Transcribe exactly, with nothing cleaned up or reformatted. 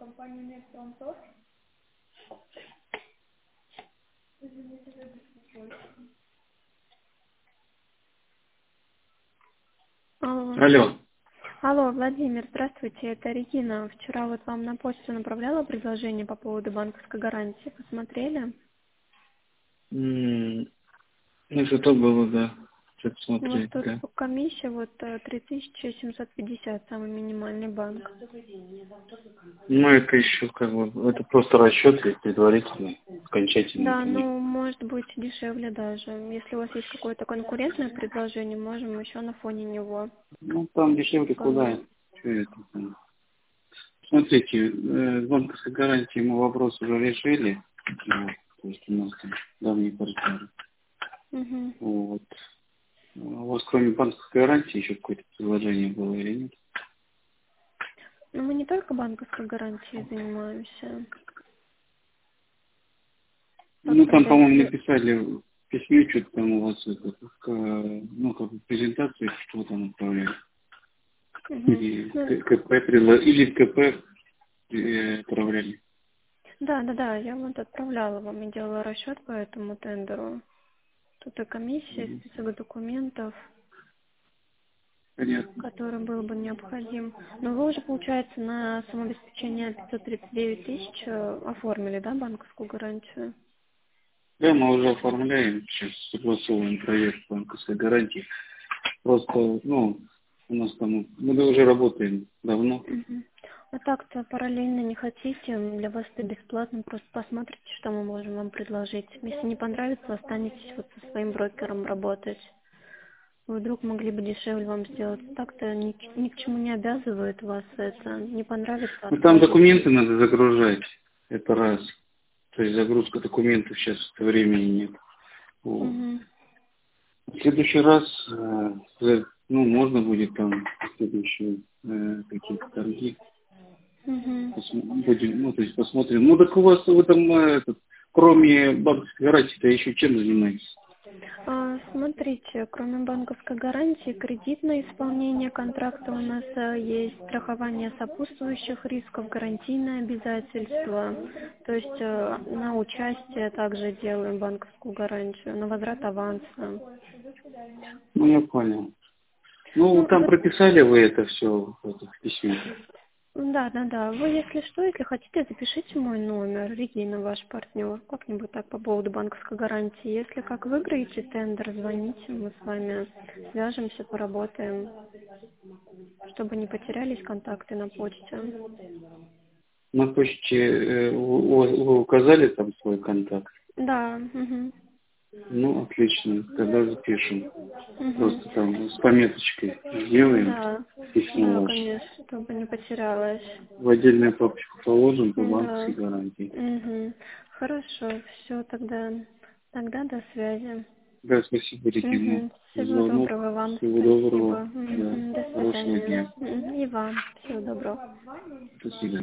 Алло. Алло. Алло, Владимир, здравствуйте, это Регина. Вчера вот вам на почту направляла предложение по поводу банковской гарантии. Посмотрели? М, Ну, что-то было, да. Что У вас посмотреть, тут да. комиссия вот э, три тысячи семьсот пятьдесят, самый минимальный банк. Ну, это еще как бы, это просто расчет предварительный, окончательный. Да, Это не- ну, может быть, дешевле даже. Если у вас есть какое-то конкурентное предложение, можем еще на фоне него. Ну, там дешевле куда? Пон- Что это там? Смотрите, э, с банковской гарантией мы вопрос уже решили. Вот, то есть у нас там давние партнеры. Мгм. Вот. А у вас кроме банковской гарантии еще какое-то предложение было или нет? Ну, мы не только банковской гарантией занимаемся. Так Ну, там, тогда, по-моему, если... написали в письме, что-то там у вас, это, как, э, ну, как бы презентацию, что там отправляли. Мгм. Или Ну, К- КП прила- или КП э, отправляли. да, да, да, я вот отправляла вам и делала расчет по этому тендеру. Тут и комиссия, Мгм. список документов, Понятно. который был бы необходим. Но вы уже, получается, на самообеспечение пятьсот тридцать девять тысяч э, оформили, да, банковскую гарантию? Да, мы уже оформляем, сейчас согласовываем проверку банковской гарантии. Просто, ну, у нас там, мы да уже работаем давно. Мгм. А так-то параллельно не хотите, для вас это бесплатно, просто посмотрите, что мы можем вам предложить. Если не понравится, останетесь вот со своим брокером работать. Вы вдруг могли бы дешевле вам сделать. Так-то ни, к- ни к чему не обязывает вас это. Не понравится, Ну, там откажетесь. документы надо загружать, это раз. То есть загрузка документов сейчас времени нет. Вот. Угу. В следующий раз, э, за- ну, можно будет там следующие э, какие-то торги. Угу. Посм- Будем, ну, то есть посмотрим. Ну, так у вас в этом, э, этот, кроме банковской гарантии-то еще чем занимаетесь? А, смотрите, кроме банковской гарантии, кредитное исполнение контракта у нас э, есть, страхование сопутствующих рисков, гарантийное обязательство. То есть э, на участие также делаем банковскую гарантию, на возврат аванса. Ну, я понял. Ну, Ну, там вы прописали вы это все в этом письме. Да, да, да. Вы, если что, если хотите, запишите мой номер, Регина, ваш партнер, как-нибудь так по поводу банковской гарантии. Если как выиграете тендер, звоните, мы с вами свяжемся, поработаем, чтобы не потерялись контакты на почте. На почте э, вы, вы указали там свой контакт? Да, угу, Ну, отлично, тогда запишем. угу. Просто там с пометочкой сделаем Да, письмо да, ваше. конечно, чтобы не потерялась. В отдельную папочку положим по Да, банковской гарантии. угу. Хорошо, все, тогда, тогда до связи. Да, спасибо, Регина, Угу. за Всего звонок. доброго вам. Всего доброго. Спасибо. Да. Мгм. До Хорошего свидания. дня. Мгм. И вам. Всего доброго. До свидания.